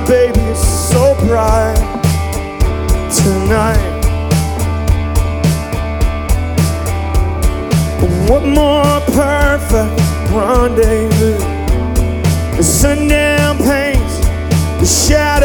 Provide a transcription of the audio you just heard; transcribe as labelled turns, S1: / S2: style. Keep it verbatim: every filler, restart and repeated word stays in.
S1: baby, it's so bright tonight. What more perfect rendezvous? The sundown paints the shadow